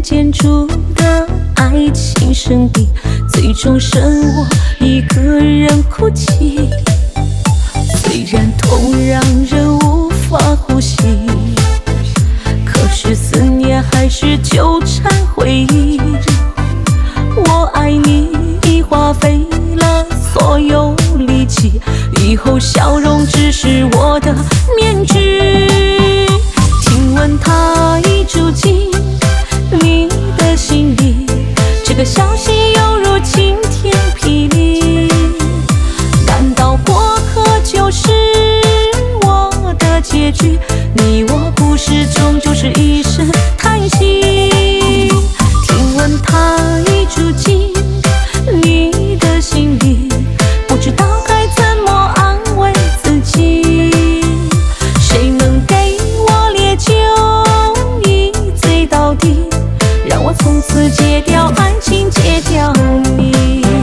建筑的爱情圣地，最终剩我一个人哭泣。虽然痛让人无法呼吸，可是思念还是纠缠回忆。我爱你已花费了所有力气，以后笑容只是我的面具。听闻他已住进你的心里，这个消息犹如晴天霹雳。难道过客就是我的结局？你我故事终究是一声叹息。听闻他已住进你的心里，不知道该怎么安慰自己。谁能给我烈酒一醉到底，让我从此戒掉爱情，戒掉你。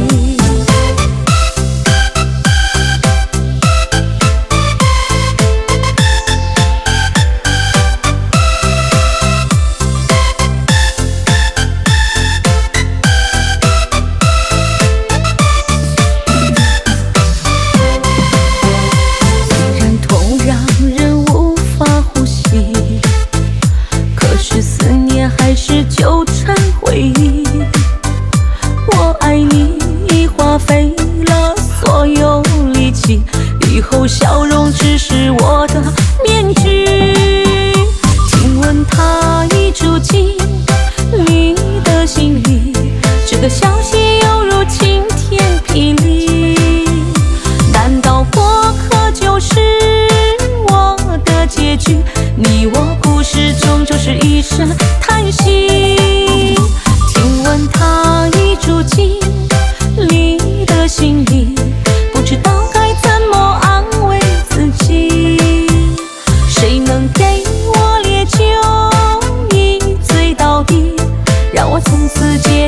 还是纠缠回忆。我爱你已花费了所有力气，以后笑容只是我的面具。听闻他已住进你的心里，这个消息犹如晴天霹雳。难道过客就是我的结局？你我故事终究是一声叹息。听闻他已住进你的心里，不知道该怎么安慰自己。谁能给我烈酒一醉到底，让我从此戒